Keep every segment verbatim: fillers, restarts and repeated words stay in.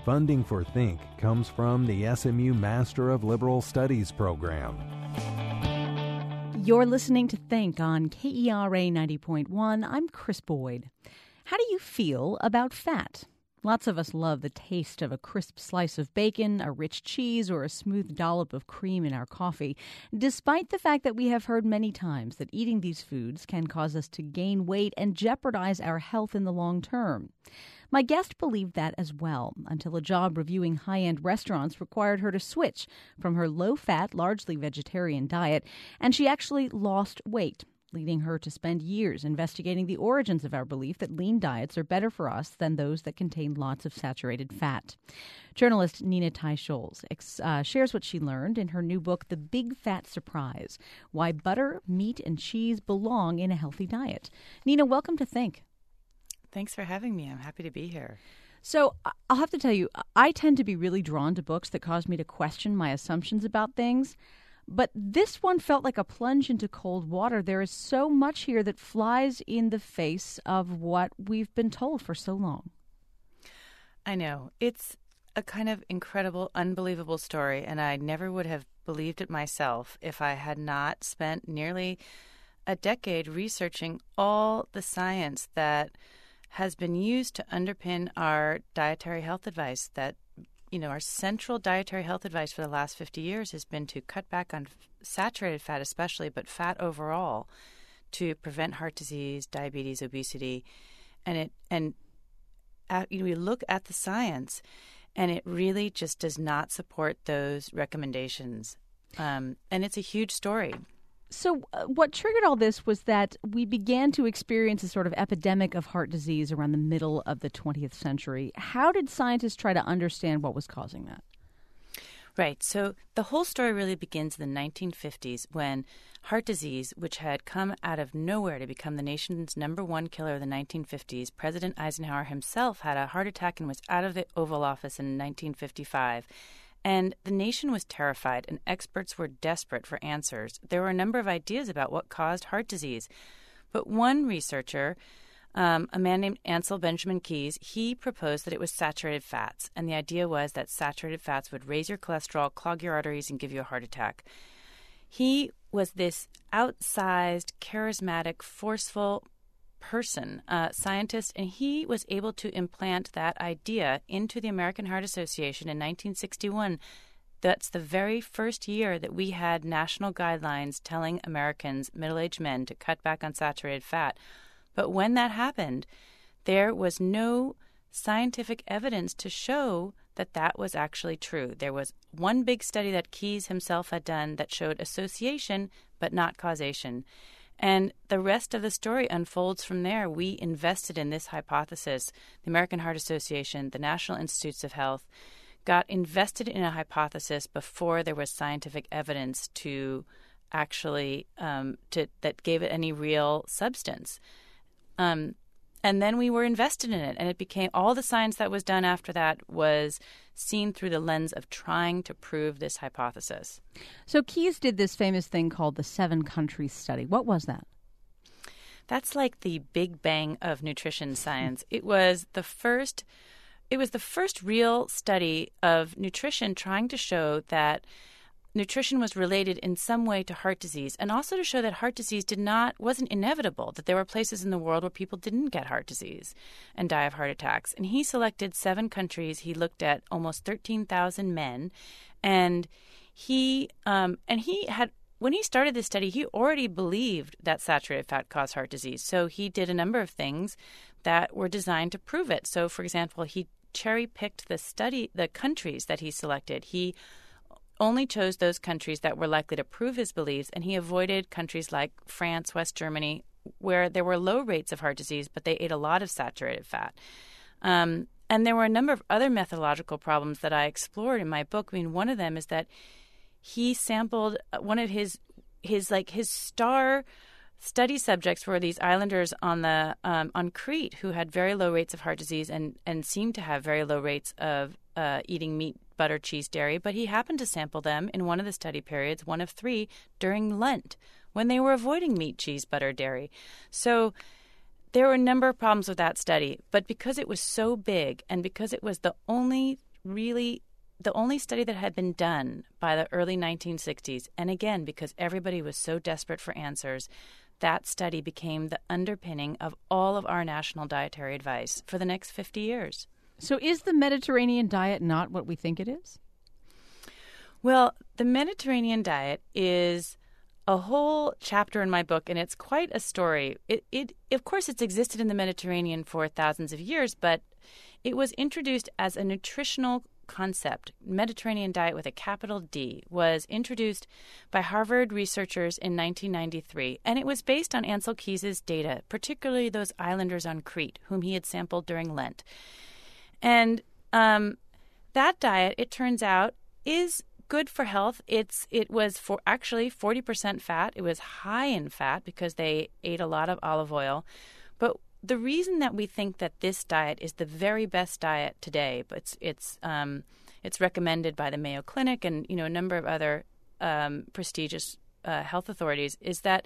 Funding for Think comes from the S M U Master of Liberal Studies program. You're listening to Think on K E R A ninety point one. I'm Chris Boyd. How do you feel about fat? Lots of us love the taste of a crisp slice of bacon, a rich cheese, or a smooth dollop of cream in our coffee, despite the fact that we have heard many times that eating these foods can cause us to gain weight and jeopardize our health in the long term. My guest believed that as well, until a job reviewing high-end restaurants required her to switch from her low-fat, largely vegetarian diet, and she actually lost weight, leading her to spend years investigating the origins of our belief that lean diets are better for us than those that contain lots of saturated fat. Journalist Nina Teicholz uh, shares what she learned in her new book, The Big Fat Surprise: Why Butter, Meat, and Cheese Belong in a Healthy Diet. Nina, welcome to Think. Thanks for having me. I'm happy to be here. So I'll have to tell you, I tend to be really drawn to books that cause me to question my assumptions about things. But this one felt like a plunge into cold water. There is so much here that flies in the face of what we've been told for so long. I know. It's a kind of incredible, unbelievable story, and I never would have believed it myself if I had not spent nearly a decade researching all the science that has been used to underpin our dietary health advice. That You know, our central dietary health advice for the last fifty years has been to cut back on saturated fat especially, but fat overall, to prevent heart disease, diabetes, obesity. And it and at, you know, we look at the science, and it really just does not support those recommendations. Um, and it's a huge story. So uh, what triggered all this was that we began to experience a sort of epidemic of heart disease around the middle of the twentieth century. How did scientists try to understand what was causing that? Right. So the whole story really begins in the nineteen fifties when heart disease, which had come out of nowhere to become the nation's number one killer of the nineteen fifties, President Eisenhower himself had a heart attack and was out of the Oval Office in nineteen fifty-five. And the nation was terrified, and experts were desperate for answers. There were a number of ideas about what caused heart disease. But one researcher, um, a man named Ansel Benjamin Keys, he proposed that it was saturated fats. And the idea was that saturated fats would raise your cholesterol, clog your arteries, and give you a heart attack. He was this outsized, charismatic, forceful person, uh, scientist, and he was able to implant that idea into the American Heart Association in nineteen sixty-one. That's the very first year that we had national guidelines telling Americans, middle-aged men, to cut back on saturated fat. But when that happened, there was no scientific evidence to show that that was actually true. There was one big study that Keys himself had done that showed association but not causation. And the rest of the story unfolds from there. We invested in this hypothesis. The American Heart Association, the National Institutes of Health, got invested in a hypothesis before there was scientific evidence to actually um, to that gave it any real substance. Um, and then we were invested in it, and it became all the science that was done after that was seen through the lens of trying to prove this hypothesis. So Keys did this famous thing called the Seven Countries Study. What was that? That's like the Big Bang of nutrition science. It was the first it was the first real study of nutrition trying to show that nutrition was related in some way to heart disease, and also to show that heart disease did not wasn't inevitable, that there were places in the world where people didn't get heart disease and die of heart attacks. And he selected seven countries. He looked at almost thirteen thousand men, and he um, and he had when he started this study, he already believed that saturated fat caused heart disease. So he did a number of things that were designed to prove it. So, for example, he cherry-picked the study, the countries that he selected. He only chose those countries that were likely to prove his beliefs, and he avoided countries like France, West Germany, where there were low rates of heart disease, but they ate a lot of saturated fat. Um, and there were a number of other methodological problems that I explored in my book. I mean, one of them is that he sampled one of his his like his star study subjects were these islanders on the um, on Crete who had very low rates of heart disease and and seemed to have very low rates of uh, eating meat, butter, cheese, dairy. But he happened to sample them in one of the study periods, one of three, during Lent, when they were avoiding meat, cheese, butter, dairy. So there were a number of problems with that study. But because it was so big and because it was the only really the only study that had been done by the early nineteen sixties. And again, because everybody was so desperate for answers, that study became the underpinning of all of our national dietary advice for the next fifty years. So is the Mediterranean diet not what we think it is? Well, the Mediterranean diet is a whole chapter in my book, and it's quite a story. It, it, of course, it's existed in the Mediterranean for thousands of years, but it was introduced as a nutritional concept. Mediterranean diet with a capital D was introduced by Harvard researchers in nineteen ninety-three, and it was based on Ansel Keys's data, particularly those islanders on Crete, whom he had sampled during Lent. And um, that diet, it turns out, is good for health. It's it was for actually forty percent fat. It was high in fat because they ate a lot of olive oil. But the reason that we think that this diet is the very best diet today, but it's it's um, it's recommended by the Mayo Clinic and you know a number of other um, prestigious uh, health authorities, is that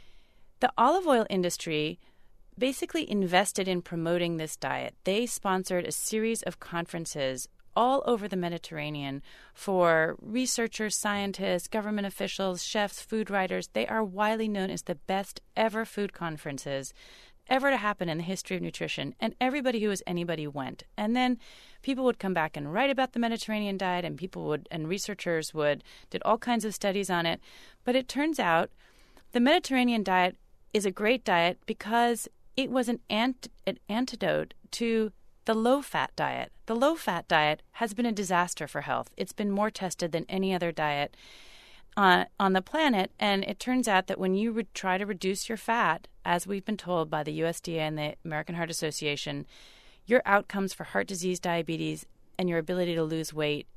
the olive oil industry basically invested in promoting this diet. They sponsored a series of conferences all over the Mediterranean for researchers, scientists, government officials, chefs, food writers. They are widely known as the best ever food conferences ever to happen in the history of nutrition. And everybody who was anybody went. And then people would come back and write about the Mediterranean diet, and people would, and researchers would, did all kinds of studies on it. But it turns out the Mediterranean diet is a great diet because it was an, ant- an antidote to the low-fat diet. The low-fat diet has been a disaster for health. It's been more tested than any other diet uh, on the planet, and it turns out that when you re- try to reduce your fat, as we've been told by the U S D A and the American Heart Association, your outcomes for heart disease, diabetes, and your ability to lose weight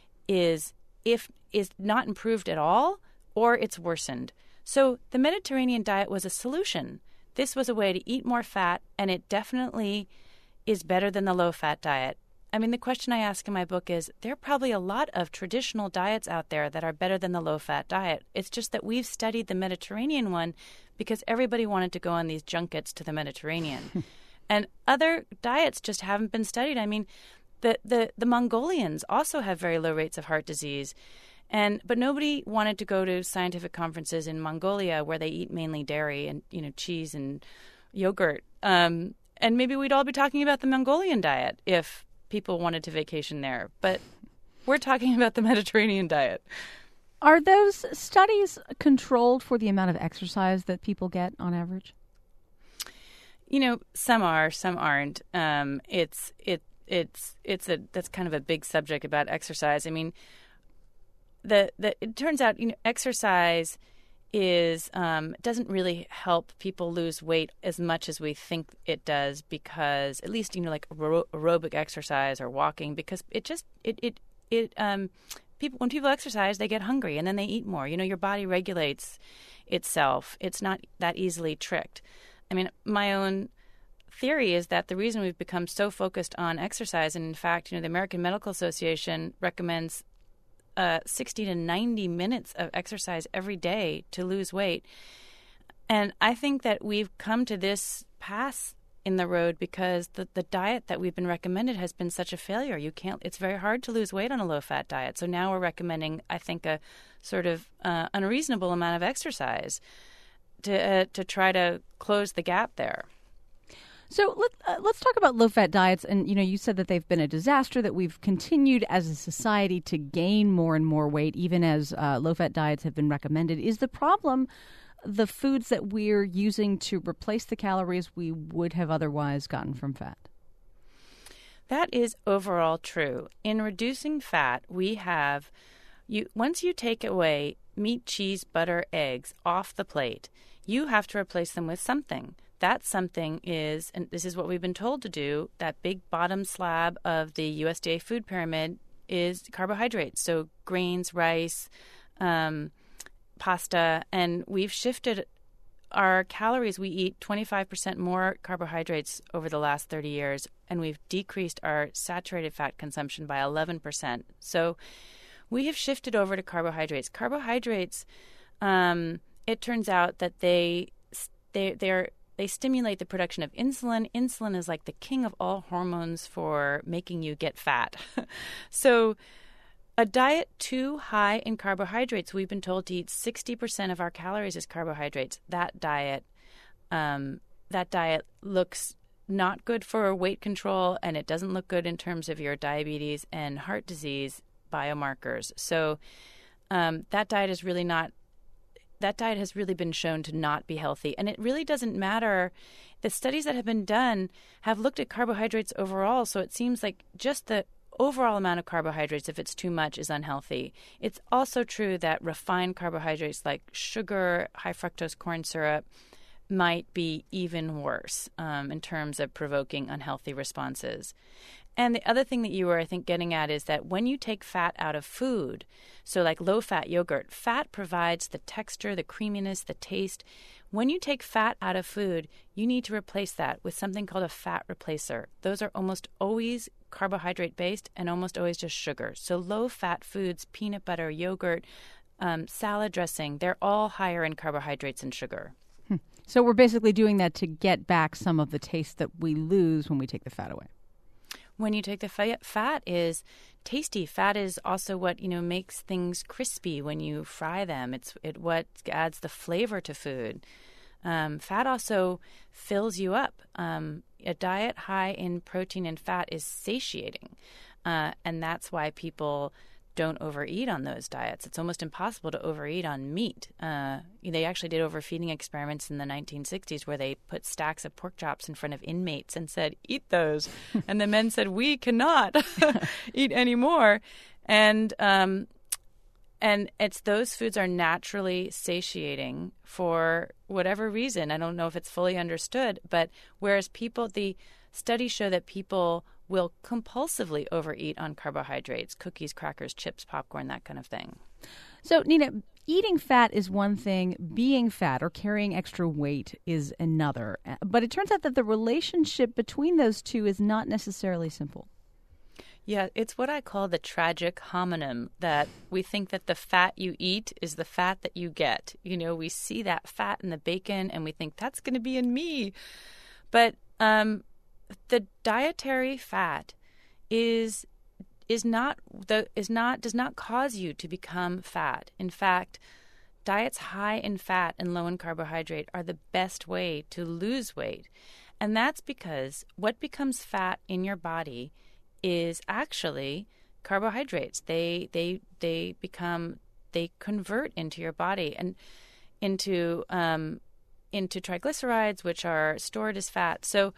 is if is not improved at all, or it's worsened. So the Mediterranean diet was a solution. This was a way to eat more fat, and it definitely is better than the low-fat diet. I mean, the question I ask in my book is, there are probably a lot of traditional diets out there that are better than the low-fat diet. It's just that we've studied the Mediterranean one because everybody wanted to go on these junkets to the Mediterranean. And other diets just haven't been studied. I mean, the, the, the Mongolians also have very low rates of heart disease. And but nobody wanted to go to scientific conferences in Mongolia where they eat mainly dairy and, you know, cheese and yogurt. Um And maybe we'd all be talking about the Mongolian diet if people wanted to vacation there. But we're talking about the Mediterranean diet. Are those studies controlled for the amount of exercise that people get on average? You know, some are, some aren't. Um, it's it it's it's a that's kind of a big subject about exercise. I mean, the the it turns out you know exercise is um, doesn't really help people lose weight as much as we think it does, because at least you know like aer- aerobic exercise or walking, because it just it it it um people when people exercise they get hungry and then they eat more. You know, your body regulates itself. It's not that easily tricked. I mean, my own theory is that the reason we've become so focused on exercise, and in fact, you know, the American Medical Association recommends Uh, sixty to ninety minutes of exercise every day to lose weight. And I think that we've come to this pass in the road because the, the diet that we've been recommended has been such a failure. You can't, it's very hard to lose weight on a low-fat diet. So now we're recommending, I think, a sort of uh, unreasonable amount of exercise to uh, to try to close the gap there. So let, uh, let's talk about low-fat diets. And, you know, you said that they've been a disaster, that we've continued as a society to gain more and more weight, even as uh, low-fat diets have been recommended. Is the problem the foods that we're using to replace the calories we would have otherwise gotten from fat? That is overall true. In reducing fat, we have, you once you take away meat, cheese, butter, eggs off the plate, you have to replace them with something. That something is, and this is what we've been told to do, that big bottom slab of the U S D A food pyramid is carbohydrates. So grains, rice, um, pasta, and we've shifted our calories. We eat twenty-five percent more carbohydrates over the last thirty years, and we've decreased our saturated fat consumption by eleven percent. So we have shifted over to carbohydrates. Carbohydrates, um, it turns out that they, they they're they stimulate the production of insulin. Insulin is like the king of all hormones for making you get fat. So a diet too high in carbohydrates, we've been told to eat sixty percent of our calories as carbohydrates. That diet, um, that diet looks not good for weight control, and it doesn't look good in terms of your diabetes and heart disease biomarkers. So um, that diet is really not, that diet has really been shown to not be healthy. And it really doesn't matter. The studies that have been done have looked at carbohydrates overall, so it seems like just the overall amount of carbohydrates, if it's too much, is unhealthy. It's also true that refined carbohydrates like sugar, high fructose corn syrup, might be even worse um, in terms of provoking unhealthy responses. And the other thing that you were, I think, getting at is that when you take fat out of food, so like low-fat yogurt, fat provides the texture, the creaminess, the taste. When you take fat out of food, you need to replace that with something called a fat replacer. Those are almost always carbohydrate-based and almost always just sugar. So low-fat foods, peanut butter, yogurt, um, salad dressing, they're all higher in carbohydrates and sugar. Hmm. So we're basically doing that to get back some of the taste that we lose when we take the fat away. When you take the fat, fat is tasty. Fat is also what, you know, makes things crispy when you fry them. It's it what adds the flavor to food. Um, fat also fills you up. Um, a diet high in protein and fat is satiating, uh, and that's why people don't overeat on those diets. It's almost impossible to overeat on meat. Uh, they actually did overfeeding experiments in the nineteen sixties where they put stacks of pork chops in front of inmates and said, eat those. And the men said, we cannot eat anymore. And um, and it's those foods are naturally satiating for whatever reason. I don't know if it's fully understood, but whereas people, the studies show that people will compulsively overeat on carbohydrates, cookies, crackers, chips, popcorn, that kind of thing. So, Nina, eating fat is one thing. Being fat or carrying extra weight is another. But it turns out that the relationship between those two is not necessarily simple. Yeah, it's what I call the tragic homonym, that we think that the fat you eat is the fat that you get. You know, we see that fat in the bacon and we think that's going to be in me. But um the dietary fat is is not the is not does not cause you to become fat. In fact, diets high in fat and low in carbohydrate are the best way to lose weight. And that's because what becomes fat in your body is actually carbohydrates. They they they become they convert into your body and into um into triglycerides, which are stored as fat. So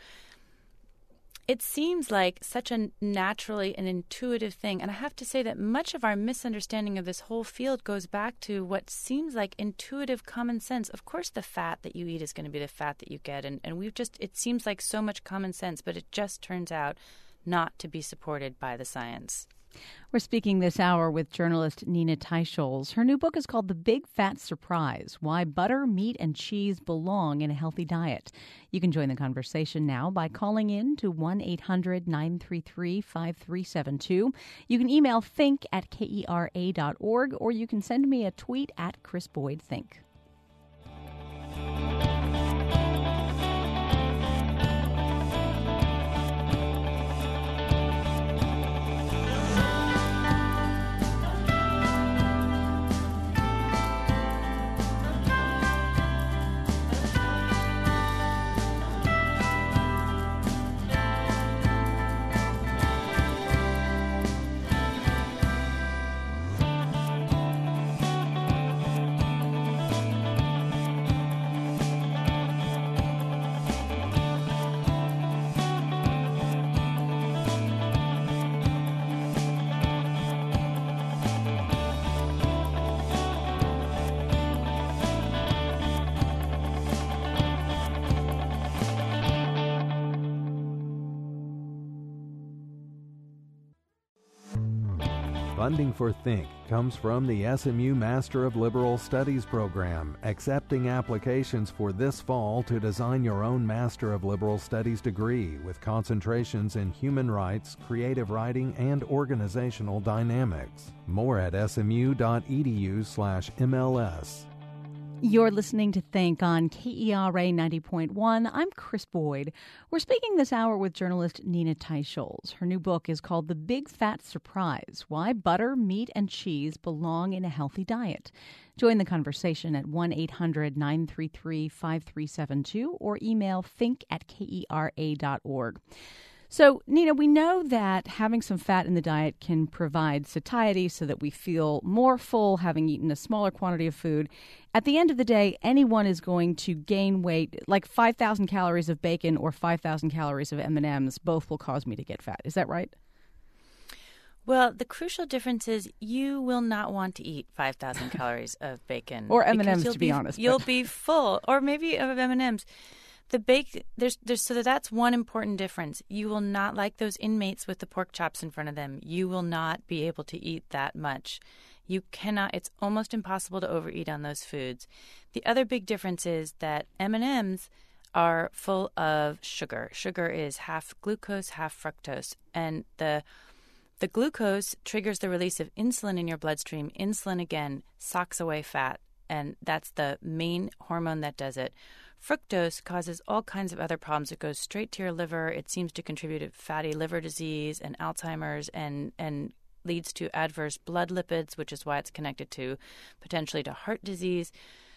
it seems like such a naturally and intuitive thing. And I have to say that much of our misunderstanding of this whole field goes back to what seems like intuitive common sense. Of course, the fat that you eat is going to be the fat that you get. And, and we've just, it seems like so much common sense, but it just turns out not to be supported by the science. We're speaking this hour with journalist Nina Teicholz. Her new book is called The Big Fat Surprise: Why Butter, Meat, and Cheese Belong in a Healthy Diet. You can join the conversation now by calling in to one eight hundred nine three three five three seven two. You can email think at kera dot org, or you can send me a tweet at Chris Boyd Think. Funding for Think comes from the S M U Master of Liberal Studies program, accepting applications for this fall to design your own Master of Liberal Studies degree with concentrations in human rights, creative writing, and organizational dynamics. More at smu.edu slash MLS. You're listening to Think on K E R A ninety point one. I'm Chris Boyd. We're speaking this hour with journalist Nina Teicholz. Her new book is called The Big Fat Surprise: Why Butter, Meat, and Cheese Belong in a Healthy Diet. Join the conversation at one eight hundred nine three three five three seven two or email think at kera dot org. So, Nina, we know that having some fat in the diet can provide satiety so that we feel more full having eaten a smaller quantity of food. At the end of the day, anyone is going to gain weight. Like five thousand calories of bacon or five thousand calories of M and M's, both will cause me to get fat. Is that right? Well, the crucial difference is you will not want to eat five thousand calories of bacon. Or M and M's, to be, be honest. You'll but... be full. Or maybe of M and M's. The bake there's there's so that's one important difference. You will not, like those inmates with the pork chops in front of them, you will not be able to eat that much. You cannot. It's almost impossible to overeat on those foods. The other big difference is that M and M's are full of sugar. Sugar is half glucose, half fructose, and the the glucose triggers the release of insulin in your bloodstream. Insulin again socks away fat, and that's the main hormone that does it. Fructose causes all kinds of other problems. It goes straight to your liver. It seems to contribute to fatty liver disease and Alzheimer's, and, and leads to adverse blood lipids, which is why it's connected to potentially to heart disease.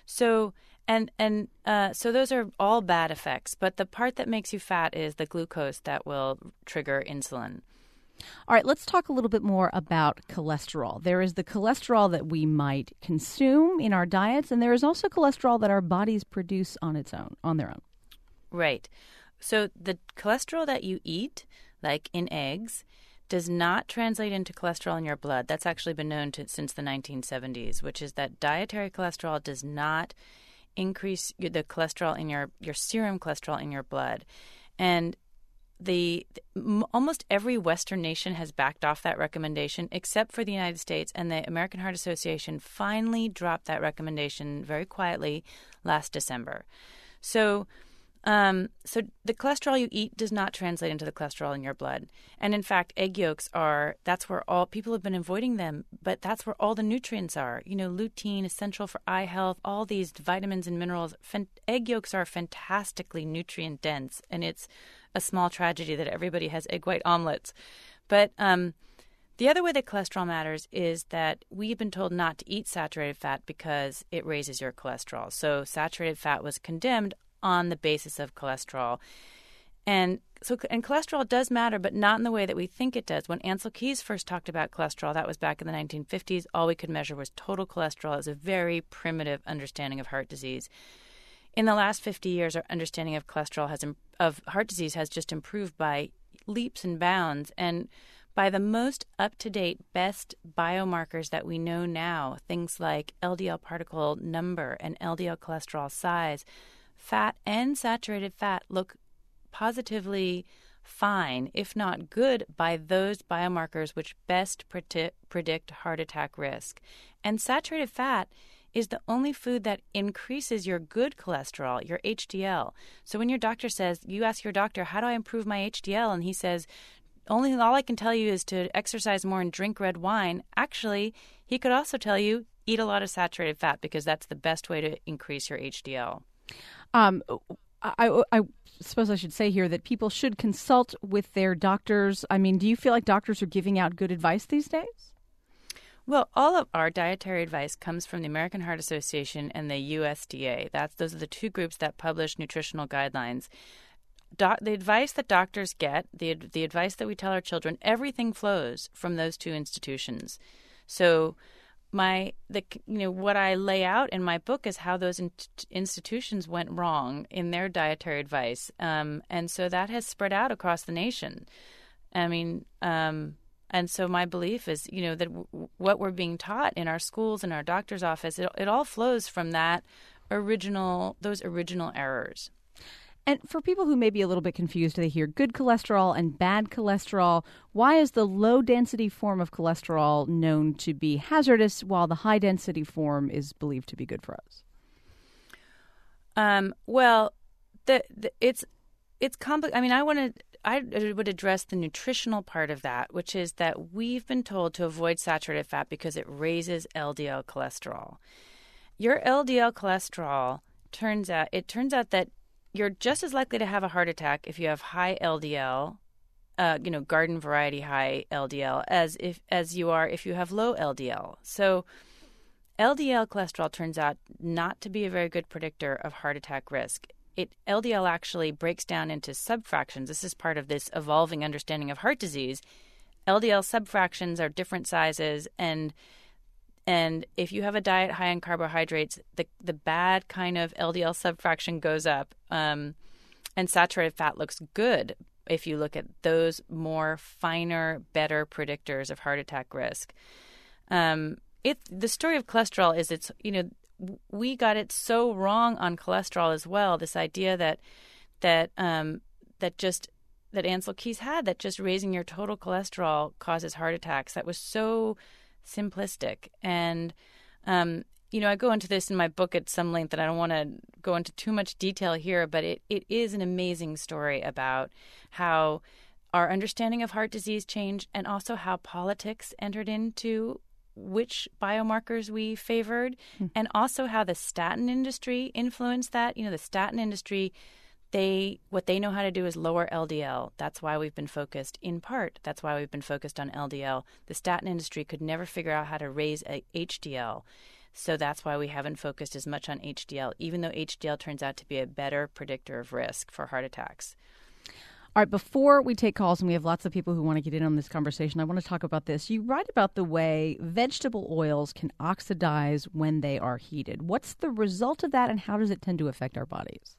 So and and uh, so those are all bad effects. But the part that makes you fat is the glucose that will trigger insulin. All right, let's talk a little bit more about cholesterol. There is the cholesterol that we might consume in our diets, and there is also cholesterol that our bodies produce on its own, on their own. Right. So the cholesterol that you eat, like in eggs, does not translate into cholesterol in your blood. That's actually been known to, since the nineteen seventies, which is that dietary cholesterol does not increase the cholesterol in your, your serum cholesterol in your blood. And The, the almost every Western nation has backed off that recommendation, except for the United States, and the American Heart Association finally dropped that recommendation very quietly last December. So, um, so the cholesterol you eat does not translate into the cholesterol in your blood, and in fact, egg yolks are—that's where all people have been avoiding them, but that's where all the nutrients are. You know, lutein, essential for eye health, all these vitamins and minerals. Fan- egg yolks are fantastically nutrient dense, and it's a small tragedy that everybody has egg white omelets. But um, the other way that cholesterol matters is that we've been told not to eat saturated fat because it raises your cholesterol. So saturated fat was condemned on the basis of cholesterol. And so and cholesterol does matter, but not in the way that we think it does. When Ancel Keys first talked about cholesterol, that was back in the nineteen fifties, all we could measure was total cholesterol. It was a very primitive understanding of heart disease. In the last fifty years, our understanding of cholesterol has of heart disease has just improved by leaps and bounds. And by the most up-to-date, best biomarkers that we know now, things like L D L particle number and L D L cholesterol size, fat and saturated fat look positively fine, if not good, by those biomarkers which best predi- predict heart attack risk. And saturated fat is the only food that increases your good cholesterol, your H D L. So when your doctor says, you ask your doctor, how do I improve my H D L? And he says, only all I can tell you is to exercise more and drink red wine. Actually, he could also tell you, eat a lot of saturated fat because that's the best way to increase your H D L. Um, I, I suppose I should say here that people should consult with their doctors. I mean, do you feel like doctors are giving out good advice these days? Well, all of our dietary advice comes from the American Heart Association and the U S D A. That's those are the two groups that publish nutritional guidelines. Do- the advice that doctors get, the the advice that we tell our children, everything flows from those two institutions. So, my the you know what I lay out in my book is how those in- institutions went wrong in their dietary advice, um, and so that has spread out across the nation. I mean. Um, And so my belief is, you know, that w- what we're being taught in our schools and our doctor's office, it, it all flows from that original, those original errors. And for people who may be a little bit confused, they hear good cholesterol and bad cholesterol. Why is the low-density form of cholesterol known to be hazardous while the high-density form is believed to be good for us? Um, well, the, the it's it's complex. I mean, I want to. I would address the nutritional part of that, which is that we've been told to avoid saturated fat because it raises L D L cholesterol. your L D L cholesterol turns out it turns out that you're just as likely to have a heart attack if you have high L D L, uh, you know, garden variety high L D L, as if as you are if you have low L D L. So L D L cholesterol turns out not to be a very good predictor of heart attack risk. It L D L actually breaks down into subfractions. This is part of this evolving understanding of heart disease. L D L subfractions are different sizes, and and if you have a diet high in carbohydrates, the the bad kind of L D L subfraction goes up, um, and saturated fat looks good if you look at those more finer, better predictors of heart attack risk. Um, it the story of cholesterol is it's you know we got it so wrong on cholesterol as well. This idea that that um, that just that Ancel Keys had, that just raising your total cholesterol causes heart attacks. That was so simplistic. And, um, you know, I go into this in my book at some length, and I don't want to go into too much detail here, but it, it is an amazing story about how our understanding of heart disease changed, and also how politics entered into which biomarkers we favored, mm. and also how the statin industry influenced that. You know, the statin industry, they what they know how to do is lower L D L. That's why we've been focused, in part, that's why we've been focused on L D L. The statin industry could never figure out how to raise a H D L. So that's why we haven't focused as much on H D L, even though H D L turns out to be a better predictor of risk for heart attacks. All right, before we take calls, and we have lots of people who want to get in on this conversation, I want to talk about this. You write about the way vegetable oils can oxidize when they are heated. What's the result of that, and how does it tend to affect our bodies?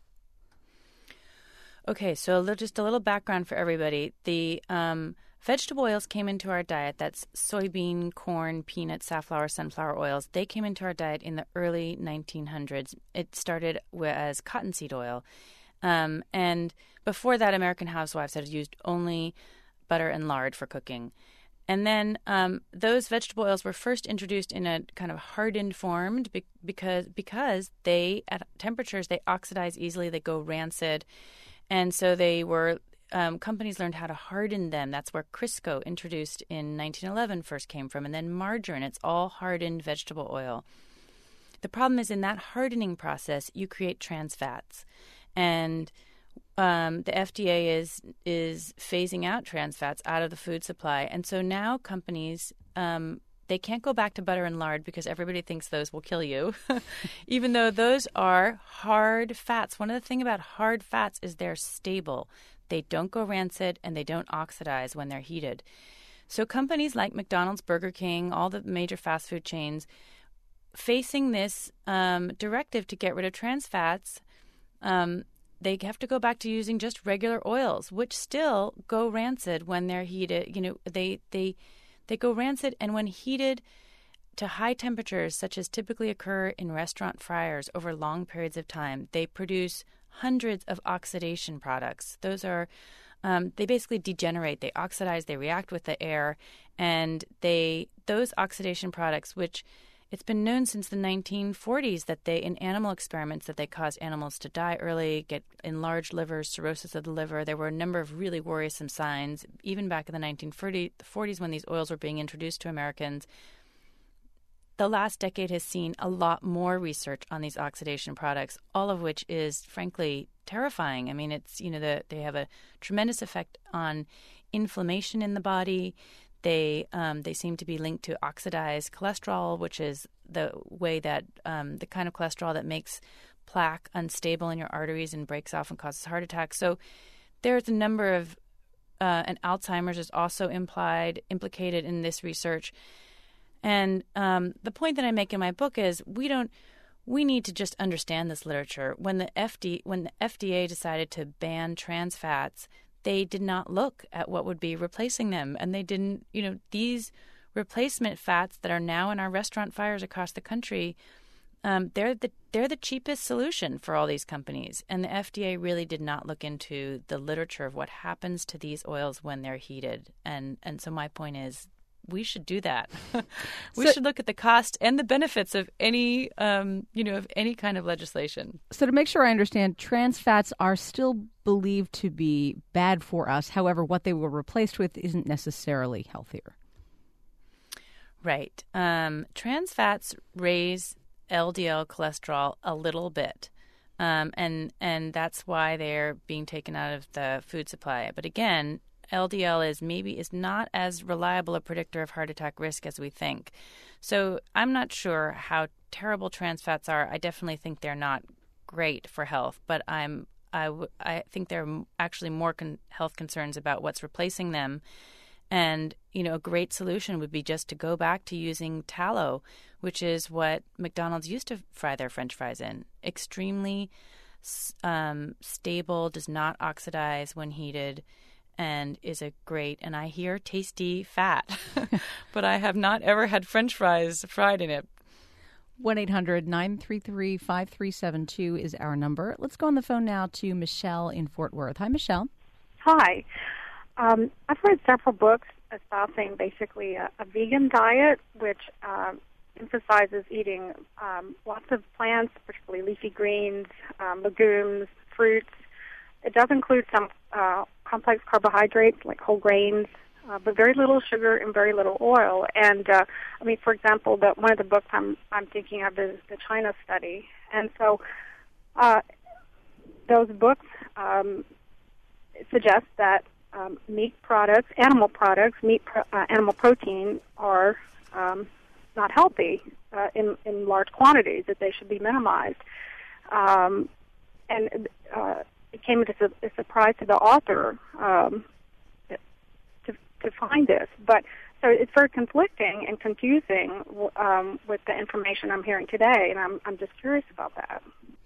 Okay, so a little, just a little background for everybody. The um, vegetable oils came into our diet. That's soybean, corn, peanut, safflower, sunflower oils. They came into our diet in the early nineteen hundreds. It started as cottonseed oil. Um, and before that, American housewives had used only butter and lard for cooking. And then um, those vegetable oils were first introduced in a kind of hardened form be- because because they, at temperatures, they oxidize easily, they go rancid. And so they were, um, companies learned how to harden them. That's where Crisco, introduced in nineteen eleven, first came from. And then margarine, it's all hardened vegetable oil. The problem is, in that hardening process, you create trans fats. And um, the F D A is is phasing out trans fats out of the food supply. And so now companies, um, they can't go back to butter and lard because everybody thinks those will kill you, even though those are hard fats. One of the things about hard fats is they're stable. They don't go rancid, and they don't oxidize when they're heated. So companies like McDonald's, Burger King, all the major fast food chains, facing this um, directive to get rid of trans fats, um, they have to go back to using just regular oils, which still go rancid when they're heated. You know, they they they go rancid, and when heated to high temperatures, such as typically occur in restaurant fryers over long periods of time, they produce hundreds of oxidation products. Those are um, they basically degenerate, they oxidize, they react with the air, and they those oxidation products, which it's been known since the nineteen forties that they, in animal experiments, that they cause animals to die early, get enlarged livers, cirrhosis of the liver. There were a number of really worrisome signs, even back in the nineteen forties when these oils were being introduced to Americans. The last decade has seen a lot more research on these oxidation products, all of which is, frankly, terrifying. I mean, it's, you know, the, they have a tremendous effect on inflammation in the body. They um, they seem to be linked to oxidized cholesterol, which is the way that um, the kind of cholesterol that makes plaque unstable in your arteries and breaks off and causes heart attacks. So there's a number of, uh, and Alzheimer's is also implied, implicated in this research. And um, the point that I make in my book is we don't, we need to just understand this literature. When the F D, when the F D A decided to ban trans fats, they did not look at what would be replacing them. And they didn't, you know, these replacement fats that are now in our restaurant fryers across the country, um, they're the they're the cheapest solution for all these companies. And the F D A really did not look into the literature of what happens to these oils when they're heated. And and so my point is, we should do that. we so, should look at the cost and the benefits of any, um, you know, of any kind of legislation. So to make sure I understand, trans fats are still believed to be bad for us. However, what they were replaced with isn't necessarily healthier. Right. Um, trans fats raise L D L cholesterol a little bit. Um, and and that's why they're being taken out of the food supply. But again, L D L is maybe is not as reliable a predictor of heart attack risk as we think. So I'm not sure how terrible trans fats are. I definitely think they're not great for health, but I'm I, w- I think there are actually more con- health concerns about what's replacing them. And, you know, a great solution would be just to go back to using tallow, which is what McDonald's used to fry their French fries in. Extremely um, stable, does not oxidize when heated, and is a great, and I hear tasty fat. But I have not ever had French fries fried in it. one eight hundred nine three three five three seven two is our number. Let's go on the phone now to Michelle in Fort Worth. Hi, Michelle. Hi. Um, I've read several books espousing basically a, a vegan diet, which uh, emphasizes eating um, lots of plants, particularly leafy greens, um, legumes, fruits. It does include some uh, complex carbohydrates like whole grains, uh, but very little sugar and very little oil. And uh, I mean, for example, the, one of the books I'm I'm thinking of is the China Study, and so uh, those books um, suggest that Um, meat products, animal products, meat, pro- uh, animal protein are um, not healthy uh, in, in large quantities, that they should be minimized. Um, and uh, it came as a, a surprise to the author um, to, to find this. But so it's very conflicting and confusing um, with the information I'm hearing today, and I'm, I'm just curious about that.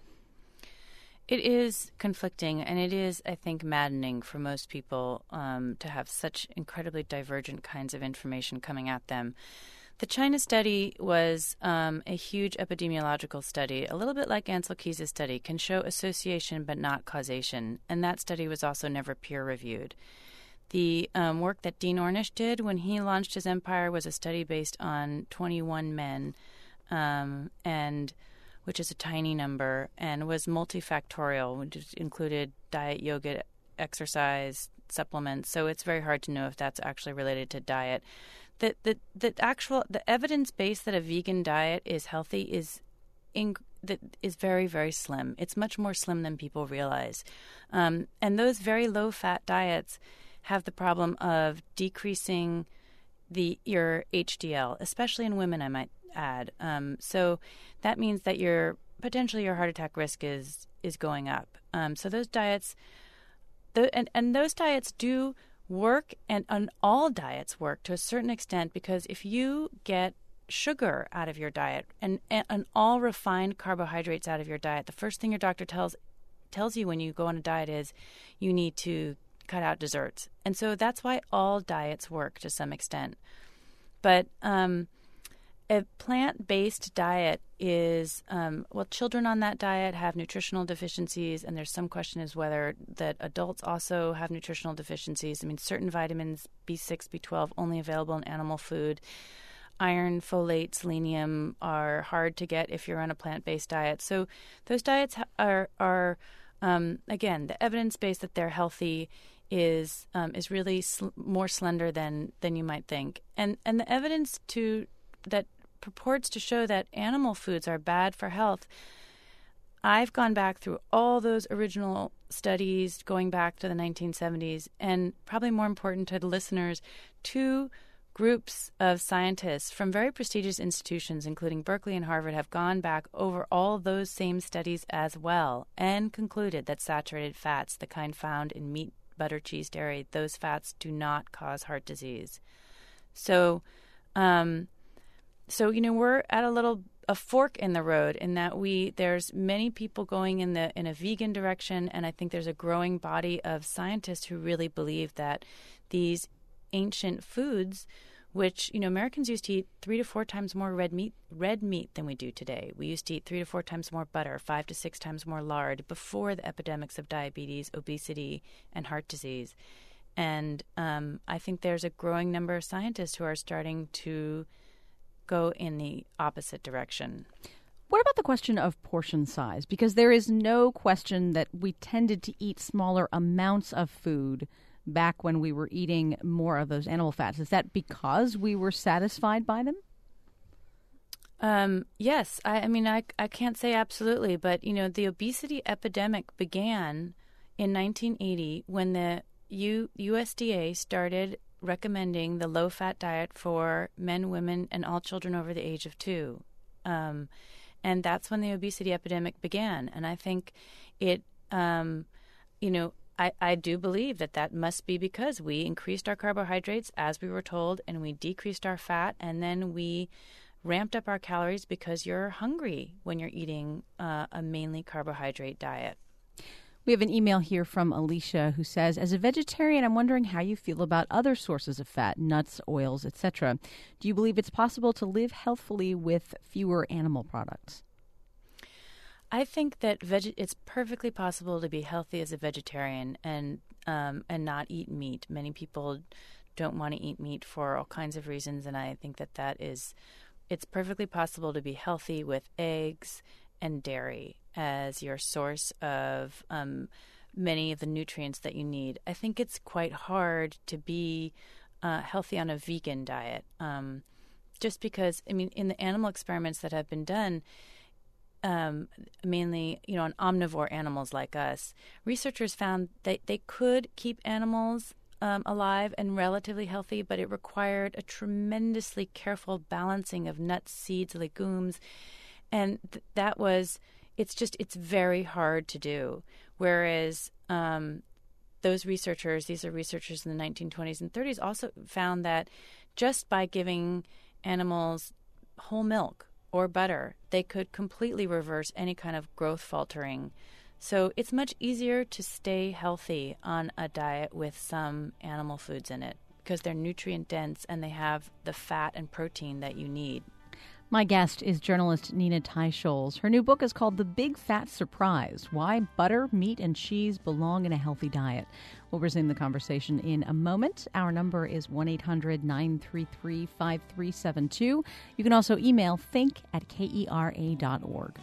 It is conflicting, and it is, I think, maddening for most people um, to have such incredibly divergent kinds of information coming at them. The China study was um, a huge epidemiological study, a little bit like Ansel Keys' study, can show association but not causation, and that study was also never peer-reviewed. The um, work that Dean Ornish did when he launched his empire was a study based on twenty-one men, um, and which is a tiny number, and was multifactorial, which included diet, yoga, exercise, supplements. So it's very hard to know if that's actually related to diet. The the the actual the evidence base that a vegan diet is healthy is in, that is very very slim. It's much more slim than people realize, um, and those very low fat diets have the problem of decreasing the your H D L, especially in women, I might add. Um, so that means that your potentially your heart attack risk is is going up. Um, so those diets, the, and and those diets do work, and, and all diets work to a certain extent, because if you get sugar out of your diet and, and, and all refined carbohydrates out of your diet, the first thing your doctor tells tells you when you go on a diet is you need to cut out desserts. And so that's why all diets work to some extent. But um, a plant-based diet is, um, well, children on that diet have nutritional deficiencies, and there's some question as whether that adults also have nutritional deficiencies. I mean, certain vitamins, B six, B twelve, only available in animal food. Iron, folate, selenium are hard to get if you're on a plant-based diet. So those diets are, are um, again, the evidence base that they're healthy is um, is really sl- more slender than than you might think. And and the evidence to that purports to show that animal foods are bad for health, I've gone back through all those original studies going back to the nineteen seventies, and probably more important to the listeners, two groups of scientists from very prestigious institutions, including Berkeley and Harvard, have gone back over all those same studies as well and concluded that saturated fats, the kind found in meat, butter, cheese, dairy, those fats do not cause heart disease. So, um, so you know, we're at a little a fork in the road in that we there's many people going in the in a vegan direction, and I think there's a growing body of scientists who really believe that these ancient foods, which, you know, Americans used to eat three to four times more red meat red meat than we do today. We used to eat three to four times more butter, five to six times more lard before the epidemics of diabetes, obesity, and heart disease. And um, I think there's a growing number of scientists who are starting to go in the opposite direction. What about the question of portion size? Because there is no question that we tended to eat smaller amounts of food back when we were eating more of those animal fats. Is that because we were satisfied by them? Um, yes, I, I mean, I, I can't say absolutely, but, you know, the obesity epidemic began in nineteen eighty when the U, USDA started recommending the low-fat diet for men, women, and all children over the age of two. Um, and that's when the obesity epidemic began. And I think it, um, you know, I, I do believe that that must be because we increased our carbohydrates as we were told, and we decreased our fat, and then we ramped up our calories because you're hungry when you're eating uh, a mainly carbohydrate diet. We have an email here from Alicia who says, as a vegetarian, I'm wondering how you feel about other sources of fat, nuts, oils, et cetera. Do you believe it's possible to live healthfully with fewer animal products? I think that veg- it's perfectly possible to be healthy as a vegetarian and um, and not eat meat. Many people don't want to eat meat for all kinds of reasons, and I think that that is, it's perfectly possible to be healthy with eggs and dairy as your source of um, many of the nutrients that you need. I think it's quite hard to be uh, healthy on a vegan diet, um, just because, I mean, in the animal experiments that have been done, um, mainly, you know, on omnivore animals like us, researchers found that they could keep animals um, alive and relatively healthy, but it required a tremendously careful balancing of nuts, seeds, legumes, and th- that was, it's just, it's very hard to do. Whereas um, those researchers, these are researchers in the nineteen twenties and thirties, also found that just by giving animals whole milk or butter, they could completely reverse any kind of growth faltering. So it's much easier to stay healthy on a diet with some animal foods in it because they're nutrient dense and they have the fat and protein that you need. My guest is journalist Nina Teicholz. Her new book is called The Big Fat Surprise: Why Butter, Meat, and Cheese Belong in a Healthy Diet. We'll resume the conversation in a moment. Our number is one eight hundred nine three three five three seven two. You can also email think at kera dot org.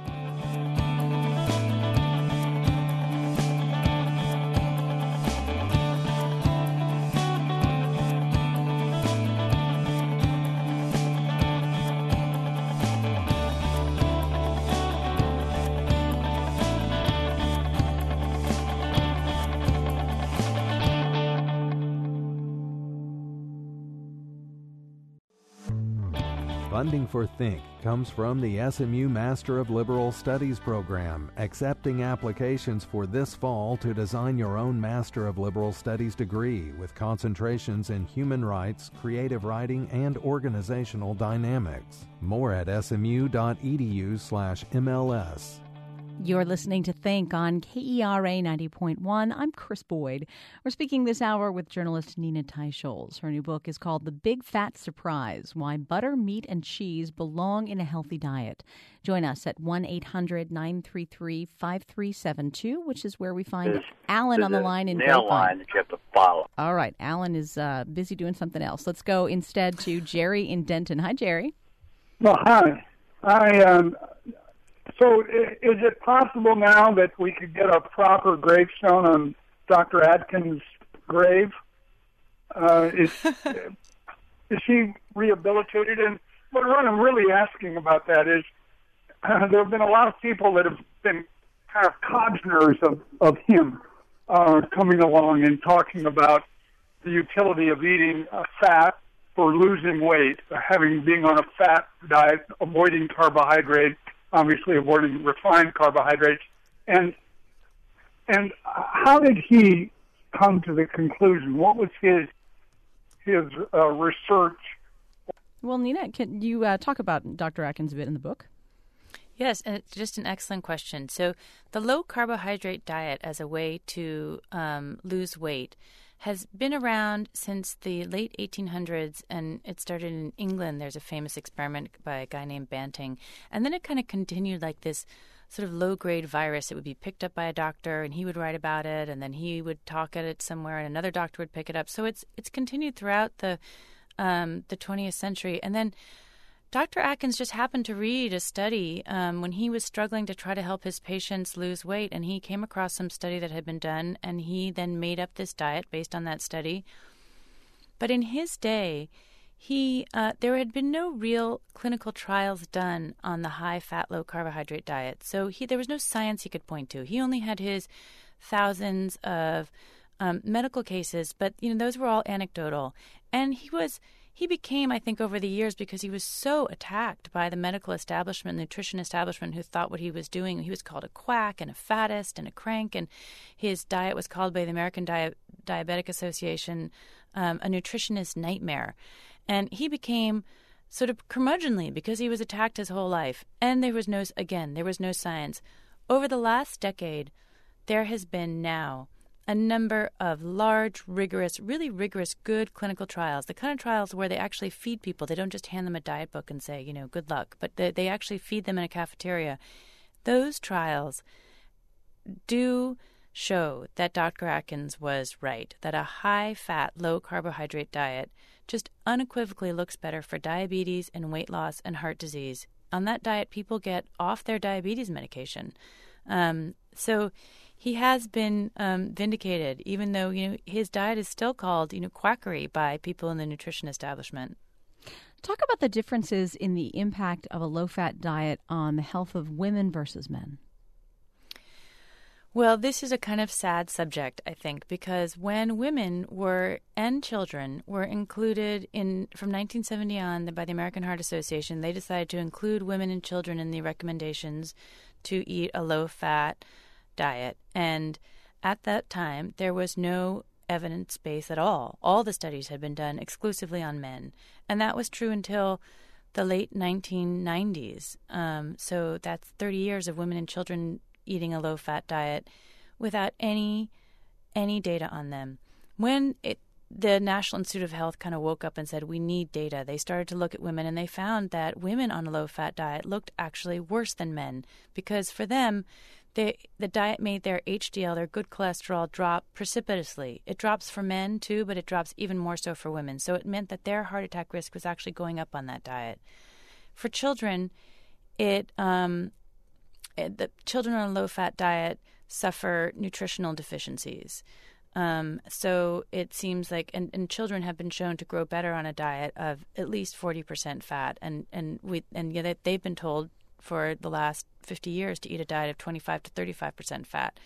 Funding for Think comes from the S M U Master of Liberal Studies program, accepting applications for this fall to design your own Master of Liberal Studies degree with concentrations in human rights, creative writing, and organizational dynamics. More at smu.edu slash MLS. You're listening to Think on K E R A ninety point one. I'm Chris Boyd. We're speaking this hour with journalist Nina Teicholz. Her new book is called The Big Fat Surprise: Why Butter, Meat, and Cheese Belong in a Healthy Diet. Join us at one eight hundred nine three three five three seven two, which is where we find There's, Alan on the line in nail Grapevine. line that you have to follow. All right, Alan is uh, busy doing something else. Let's go instead to Jerry in Denton. Hi, Jerry. Well, hi. I um. So is it possible now that we could get a proper gravestone on Doctor Atkins' grave? Uh, is is he rehabilitated? And what I'm really asking about that is uh, there have been a lot of people that have been kind of congeners of, of him uh, coming along and talking about the utility of eating uh, fat for losing weight, having being on a fat diet, avoiding carbohydrates, obviously avoiding refined carbohydrates. And and how did he come to the conclusion? What was his his uh, research? Well, Nina, can you uh, talk about Doctor Atkins a bit in the book? Yes, and it's just an excellent question. So the low-carbohydrate diet as a way to um, lose weight has been around since the late eighteen hundreds, and it started in England. There's a famous experiment by a guy named Banting. And then it kind of continued like this sort of low-grade virus. It would be picked up by a doctor, and he would write about it, and then he would talk at it somewhere, and another doctor would pick it up. So it's it's continued throughout the um, the twentieth century. And then Doctor Atkins just happened to read a study um, when he was struggling to try to help his patients lose weight, and he came across some study that had been done, and he then made up this diet based on that study. But in his day, he uh, there had been no real clinical trials done on the high-fat, low-carbohydrate diet. So he there was no science he could point to. He only had his thousands of um, medical cases, but you know those were all anecdotal. And he was he became, I think, over the years, because he was so attacked by the medical establishment, nutrition establishment, who thought what he was doing. He was called a quack and a fattist and a crank, and his diet was called by the American Di- Diabetic Association um, a nutritionist nightmare. And he became sort of curmudgeonly because he was attacked his whole life. And there was no, again, there was no science. Over the last decade, there has been now a number of large, rigorous, really rigorous, good clinical trials, the kind of trials where they actually feed people. They don't just hand them a diet book and say, you know, good luck, but they, they actually feed them in a cafeteria. Those trials do show that Doctor Atkins was right, that a high-fat, low-carbohydrate diet just unequivocally looks better for diabetes and weight loss and heart disease. On that diet, people get off their diabetes medication. Um, so he has been um, vindicated, even though you know his diet is still called you know quackery by people in the nutrition establishment. Talk about the differences in the impact of a low-fat diet on the health of women versus men. Well, this is a kind of sad subject, I think, because when women were and children were included in from nineteen seventy on by the American Heart Association, they decided to include women and children in the recommendations to eat a low-fat diet. And at that time, there was no evidence base at all. All the studies had been done exclusively on men. And that was true until the late nineteen nineties. Um, so that's thirty years of women and children eating a low-fat diet without any any data on them. When it, the National Institute of Health kind of woke up and said, we need data, they started to look at women, and they found that women on a low-fat diet looked actually worse than men, because for them, they, the diet made their H D L, their good cholesterol, drop precipitously. It drops for men, too, but it drops even more so for women. So it meant that their heart attack risk was actually going up on that diet. For children, it... Um, the children on a low-fat diet suffer nutritional deficiencies. Um, so it seems like, and, and children have been shown to grow better on a diet of at least forty percent fat. And, and we, and yeah, they've been told for the last fifty years to eat a diet of twenty-five to thirty-five percent fat.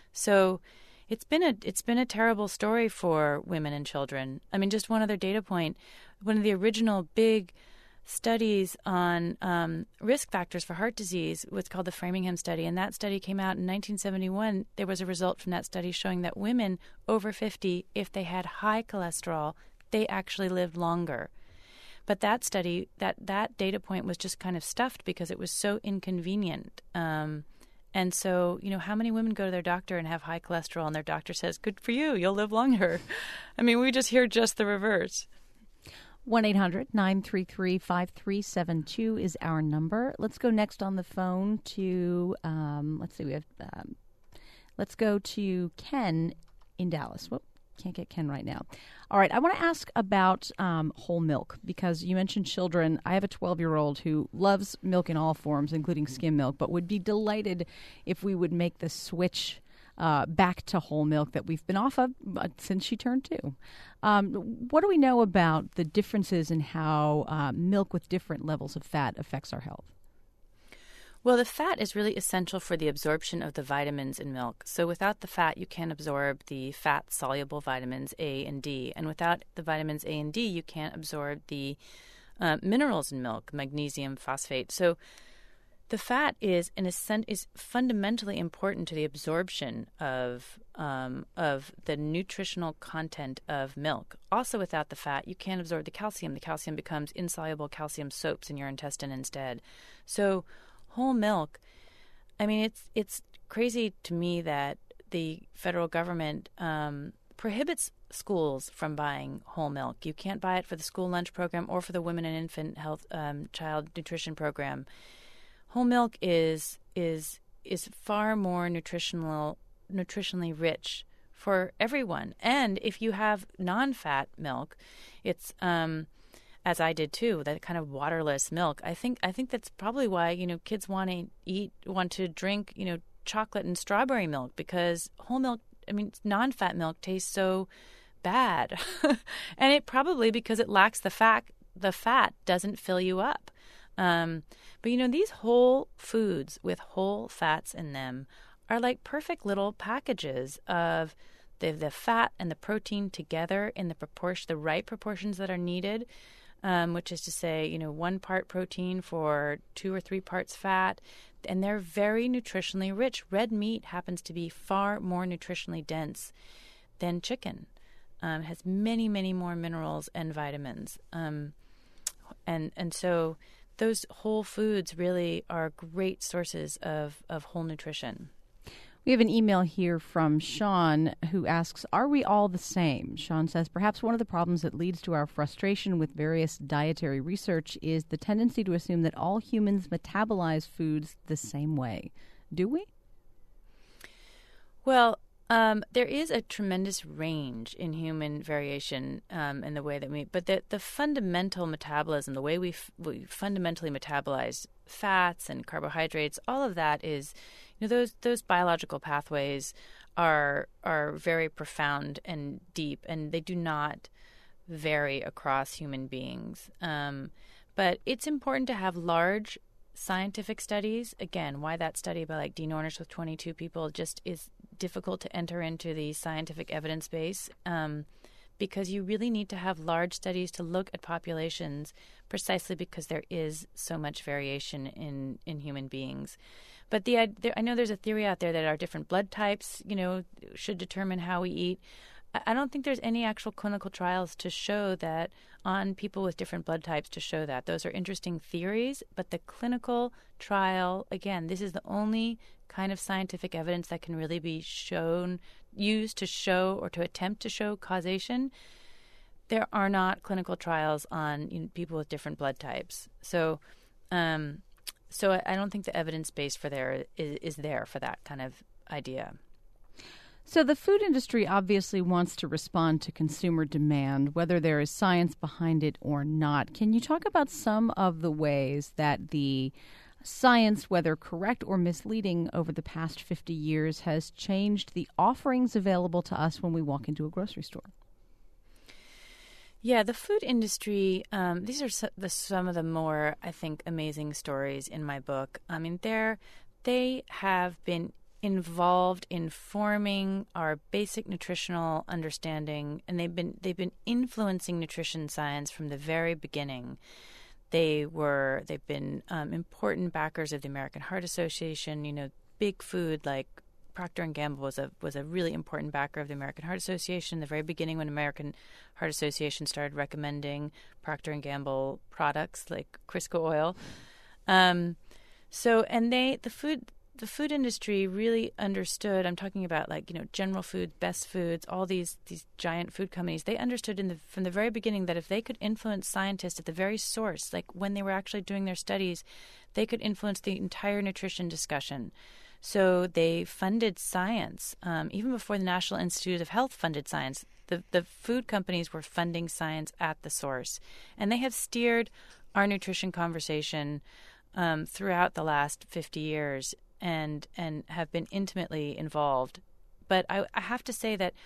So it's been a, it's been a terrible story for women and children. I mean, just one other data point, one of the original big studies on um, risk factors for heart disease was called the Framingham study, and that study came out in nineteen seventy-one. There was a result from that study showing that women over fifty, if they had high cholesterol, they actually lived longer. But that study, that, that data point was just kind of stuffed because it was so inconvenient. Um, and so, you know, how many women go to their doctor and have high cholesterol and their doctor says, good for you, you'll live longer? I mean, we just hear just the reverse. one eight hundred nine three three five three seven two is our number. Let's go next on the phone to, um, let's see, we have, um, let's go to Ken in Dallas. Whoop, can't get Ken right now. All right, I want to ask about um, whole milk, because you mentioned children. I have a twelve-year-old who loves milk in all forms, including skim milk, but would be delighted if we would make the switch Uh, back to whole milk that we've been off of uh, since she turned two. Um, what do we know about the differences in how uh, milk with different levels of fat affects our health? Well, the fat is really essential for the absorption of the vitamins in milk. So without the fat, you can't absorb the fat-soluble vitamins A and D. And without the vitamins A and D, you can't absorb the uh, minerals in milk, magnesium, phosphate. So the fat is in a sen- is fundamentally important to the absorption of um, of the nutritional content of milk. Also, without the fat, you can't absorb the calcium. The calcium becomes insoluble calcium soaps in your intestine instead. So, whole milk. I mean, it's it's crazy to me that the federal government um, prohibits schools from buying whole milk. You can't buy it for the school lunch program or for the women and infant health um, child nutrition program. Whole milk is is is far more nutritional nutritionally rich for everyone. And if you have non-fat milk, it's um, as I did too, that kind of waterless milk. I think I think that's probably why you know kids want to eat want to drink you know chocolate and strawberry milk, because whole milk. I mean, non-fat milk tastes so bad, and it probably because it lacks the fat the fat doesn't fill you up. Um, but, you know, these whole foods with whole fats in them are like perfect little packages of the the fat and the protein together in the proportion, the right proportions that are needed, um, which is to say, you know, one part protein for two or three parts fat. And they're very nutritionally rich. Red meat happens to be far more nutritionally dense than chicken. Um, it has many, many more minerals and vitamins. Um, and and so those whole foods really are great sources of, of whole nutrition. We have an email here from Sean who asks, are we all the same? Sean says, perhaps one of the problems that leads to our frustration with various dietary research is the tendency to assume that all humans metabolize foods the same way. Do we? Well, um, there is a tremendous range in human variation um, in the way that we, but the, the fundamental metabolism, the way we, f- we fundamentally metabolize fats and carbohydrates, all of that is, you know, those those biological pathways are are very profound and deep, and they do not vary across human beings. Um, but it's important to have large scientific studies. Again, why that study by like Dean Ornish with twenty-two people just is difficult to enter into the scientific evidence base, um, because you really need to have large studies to look at populations precisely because there is so much variation in, in human beings. But the I, there, I know there's a theory out there that our different blood types, you know, should determine how we eat. I, I don't think there's any actual clinical trials to show that on people with different blood types to show that. Those are interesting theories, but the clinical trial, again, this is the only kind of scientific evidence that can really be shown, used to show or to attempt to show causation. There are not clinical trials on, you know, people with different blood types. So, um, so I, I don't think the evidence base for there is, is there for that kind of idea. So the food industry obviously wants to respond to consumer demand, whether there is science behind it or not. Can you talk about some of the ways that the science, whether correct or misleading, over the past fifty years has changed the offerings available to us when we walk into a grocery store? Yeah, the food industry, um, these are so, the, some of the more, I think, amazing stories in my book. I mean, they're, they have been involved in forming our basic nutritional understanding, and they've been they've been influencing nutrition science from the very beginning. They were they've been um, important backers of the American Heart Association. You know, big food like Procter and Gamble was a was a really important backer of the American Heart Association in the very beginning, when American Heart Association started recommending Procter and Gamble products like Crisco oil. Um, so, and they the food the food industry really understood. I'm talking about like you know General Foods, Best Foods, all these these giant food companies. They understood in the from the very beginning that if they could influence scientists at the very source, like when they were actually doing their studies, they could influence the entire nutrition discussion. So they funded science. Um, even before the National Institute of Health funded science, the, the food companies were funding science at the source. And they have steered our nutrition conversation um, throughout the last fifty years and and have been intimately involved. But I, I have to say that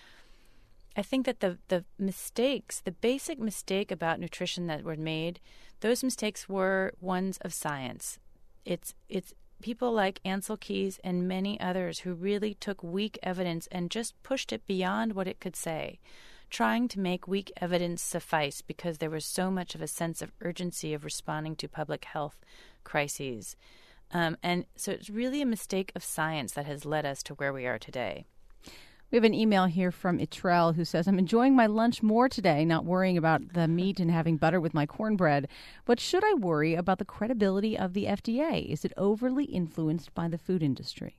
I think that the, the mistakes, the basic mistake about nutrition that were made, those mistakes were ones of science. It's it's people like Ansel Keys and many others who really took weak evidence and just pushed it beyond what it could say, trying to make weak evidence suffice because there was so much of a sense of urgency of responding to public health crises. Um, and so it's really a mistake of science that has led us to where we are today. We have an email here from Itrell who says, I'm enjoying my lunch more today, not worrying about the meat and having butter with my cornbread. But should I worry about the credibility of the F D A? Is it overly influenced by the food industry?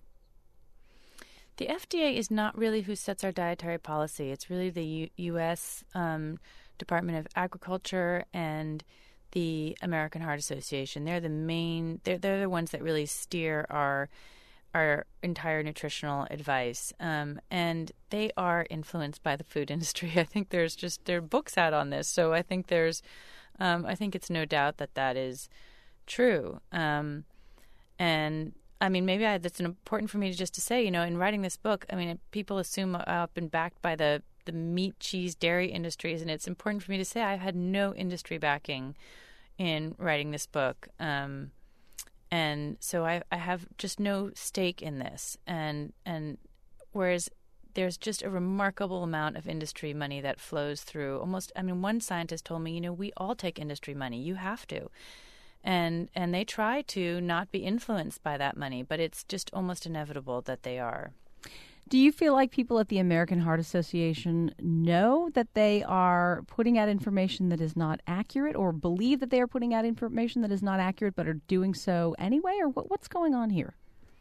The F D A is not really who sets our dietary policy. It's really the U- U.S. Um, Department of Agriculture and the American Heart Association. They're the main, they're, they're the ones that really steer our our entire nutritional advice. Um, and they are influenced by the food industry. I think there's just, there are books out on this. So I think there's, um, I think it's no doubt that that is true. Um, and I mean, maybe I, that's important for me to just to say, you know, in writing this book, I mean, people assume I've been backed by the the meat, cheese, dairy industries. And it's important for me to say I had no industry backing in writing this book. Um, and so I, I have just no stake in this. And, and whereas there's just a remarkable amount of industry money that flows through almost, I mean, one scientist told me, you know, we all take industry money. You have to. And and they try to not be influenced by that money, but it's just almost inevitable that they are. Do you feel like people at the American Heart Association know that they are putting out information that is not accurate, or believe that they are putting out information that is not accurate but are doing so anyway? Or what, what's going on here?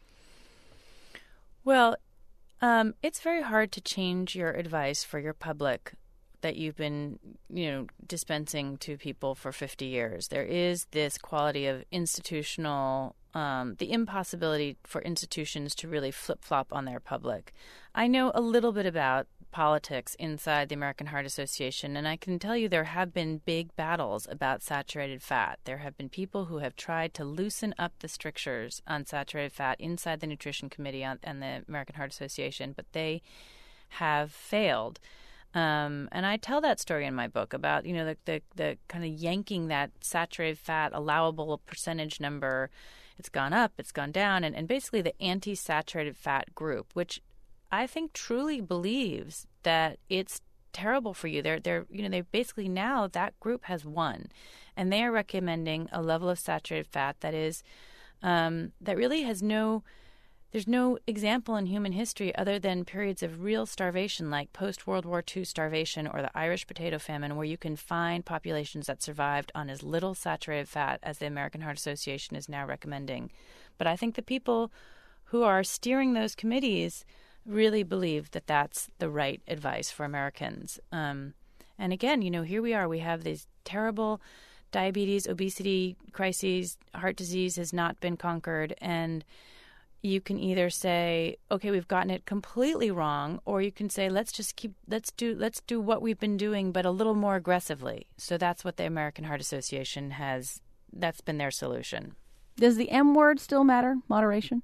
Well, um, it's very hard to change your advice for your public that you've been, you know, dispensing to people for fifty years. There is this quality of institutional, um, the impossibility for institutions to really flip-flop on their public. I know a little bit about politics inside the American Heart Association, and I can tell you there have been big battles about saturated fat. There have been people who have tried to loosen up the strictures on saturated fat inside the Nutrition Committee on, and the American Heart Association, but they have failed. Um, and I tell that story in my book about, you know, the, the, the kind of yanking that saturated fat allowable percentage number. It's gone up, it's gone down, and, and basically the anti-saturated fat group, which I think truly believes that it's terrible for you. They're, they're, you know, they basically now that group has won, and they are recommending a level of saturated fat that is, um, that really has no, there's no example in human history other than periods of real starvation, like post-World War Two starvation or the Irish potato famine, where you can find populations that survived on as little saturated fat as the American Heart Association is now recommending. But I think the people who are steering those committees really believe that that's the right advice for Americans. Um, and again, you know, here we are. We have these terrible diabetes, obesity crises. Heart disease has not been conquered. And you can either say, okay, we've gotten it completely wrong, or you can say, let's just keep, let's do, let's do what we've been doing, but a little more aggressively. So that's what the American Heart Association has, that's been their solution. Does the M word still matter, moderation?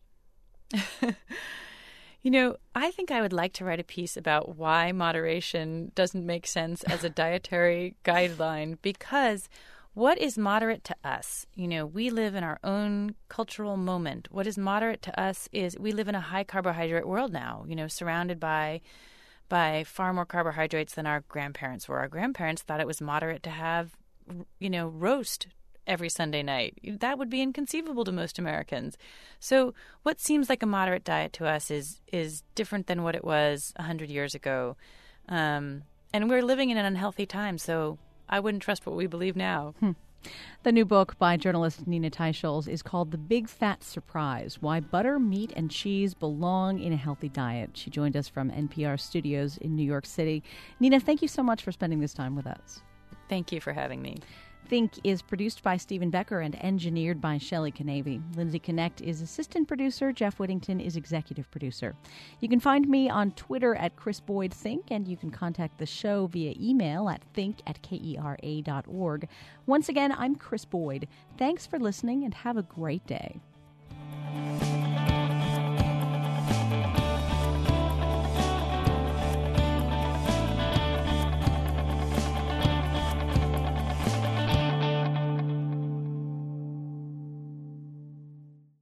You know, I think I would like to write a piece about why moderation doesn't make sense as a dietary guideline, because what is moderate to us? You know, we live in our own cultural moment. What is moderate to us is we live in a high carbohydrate world now, you know, surrounded by by far more carbohydrates than our grandparents were. Our grandparents thought it was moderate to have, you know, roast every Sunday night. That would be inconceivable to most Americans. So what seems like a moderate diet to us is is different than what it was one hundred years ago. Um, and we're living in an unhealthy time, so I wouldn't trust what we believe now. Hmm. The new book by journalist Nina Teicholz is called The Big Fat Surprise: Why Butter, Meat, and Cheese Belong in a Healthy Diet. She joined us from N P R studios in New York City. Nina, thank you so much for spending this time with us. Thank you for having me. Think is produced by Stephen Becker and engineered by Shelley Canavy. Lindsay Connect is assistant producer. Jeff Whittington is executive producer. You can find me on Twitter at Chris Boyd Think, and you can contact the show via email at think at kera dot org. Once again, I'm Chris Boyd. Thanks for listening, and have a great day.